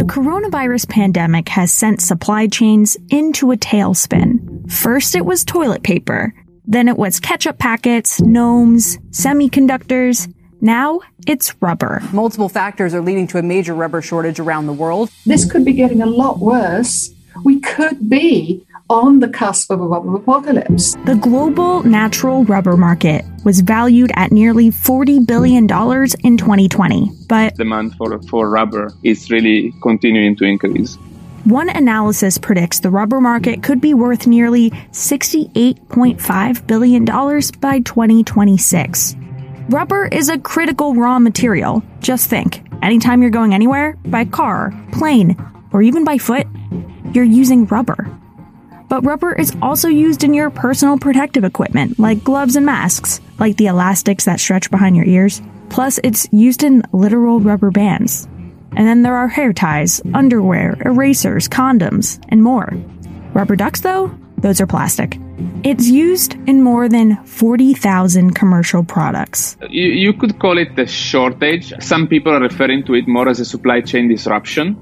The coronavirus pandemic has sent supply chains into a tailspin. First it was toilet paper. Then it was ketchup packets, gnomes, semiconductors. Now it's rubber. Multiple factors are leading to a major rubber shortage around the world. This could be getting a lot worse. We could be on the cusp of a rubber apocalypse. The global natural rubber market was valued at nearly $40 billion in 2020, but demand for rubber is really continuing to increase. One analysis predicts the rubber market could be worth nearly $68.5 billion by 2026. Rubber is a critical raw material. Just think, anytime you're going anywhere, by car, plane, or even by foot, you're using rubber. But rubber is also used in your personal protective equipment, like gloves and masks, like the elastics that stretch behind your ears. Plus, it's used in literal rubber bands. And then there are hair ties, underwear, erasers, condoms, and more. Rubber ducks, though, those are plastic. It's used in more than 40,000 commercial products. You could call it a shortage. Some people are referring to it more as a supply chain disruption.